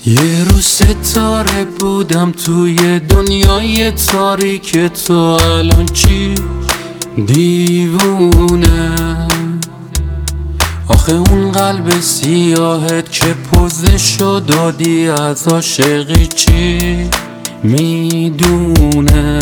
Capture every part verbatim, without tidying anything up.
یه روز ستاره بودم توی دنیای تاریک، تو الان چی؟ دیوونه. آخه اون قلب سیاهت که پوزشو دادی از عاشقی چی میدونه؟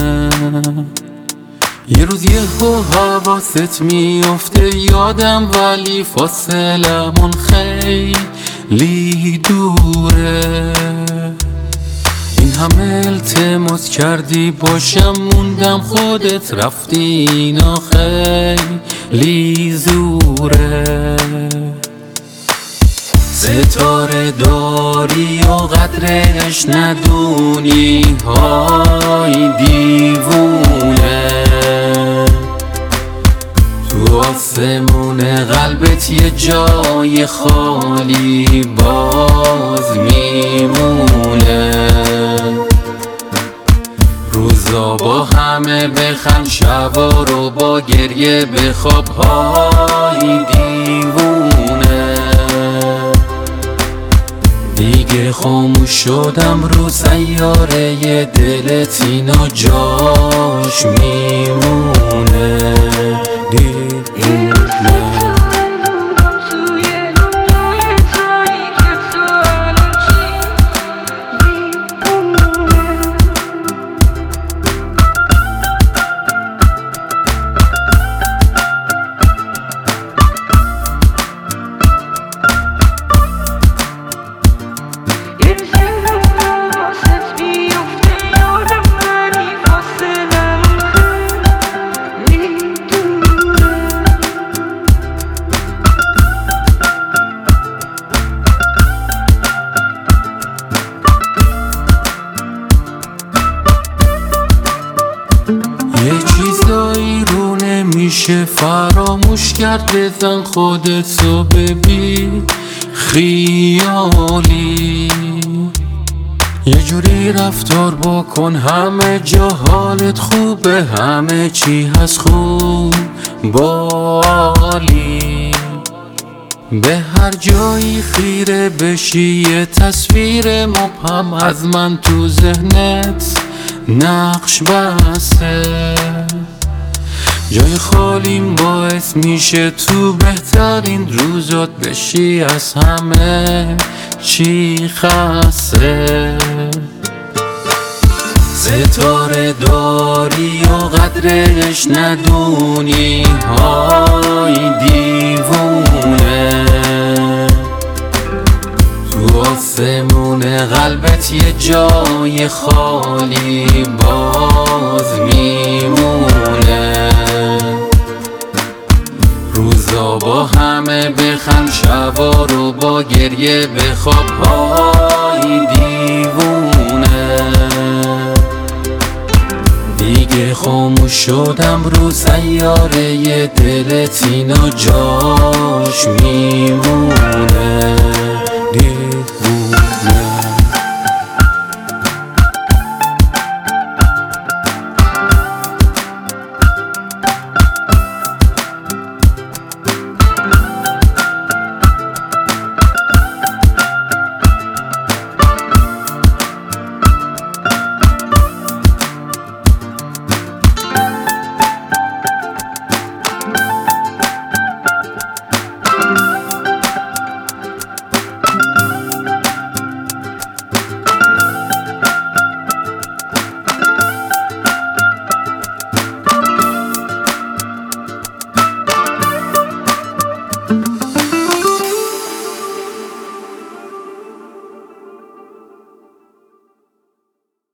یه روز یهو حواست میافته یادم، ولی فاصلمون خیلی دوره. این همه التماس کردی باشم موندم، خودت رفتی، اینا خیلی زوره. ستاره داری و قدرش ندونی، های دیوونه. تو آسمون قلبت یه جای خالی باز میمونه. روزا با همه بخند، شبا رو با گریه بخواب، های دیوونه. دیگه خاموش شدم رو سیاره دلت، اینا جاش میمونه. دیوونه. یه چیزایی رو نمیشه فراموش کرد، بزن خودتو ببین خیالی. یه جوری رفتار بکن همه جا حالت خوبه، همه چی هست خوب بالی. به هر جایی خیره بشی یه تصویر مبهم از من تو ذهنت نقش بسته. جای خالیم باعث میشه تو بهترین روزات بشی از همه چی خسته. ستاره داری و قدرش ندونی، های دیوونه. تو آسمون قلبت یه جای خالی باز میمونه. روزا با همه بخند، شبا رو با گریه بخواب، های دیوونه. دیگه خاموش شدم رو سیاره دلت، اینا جاش میمونه.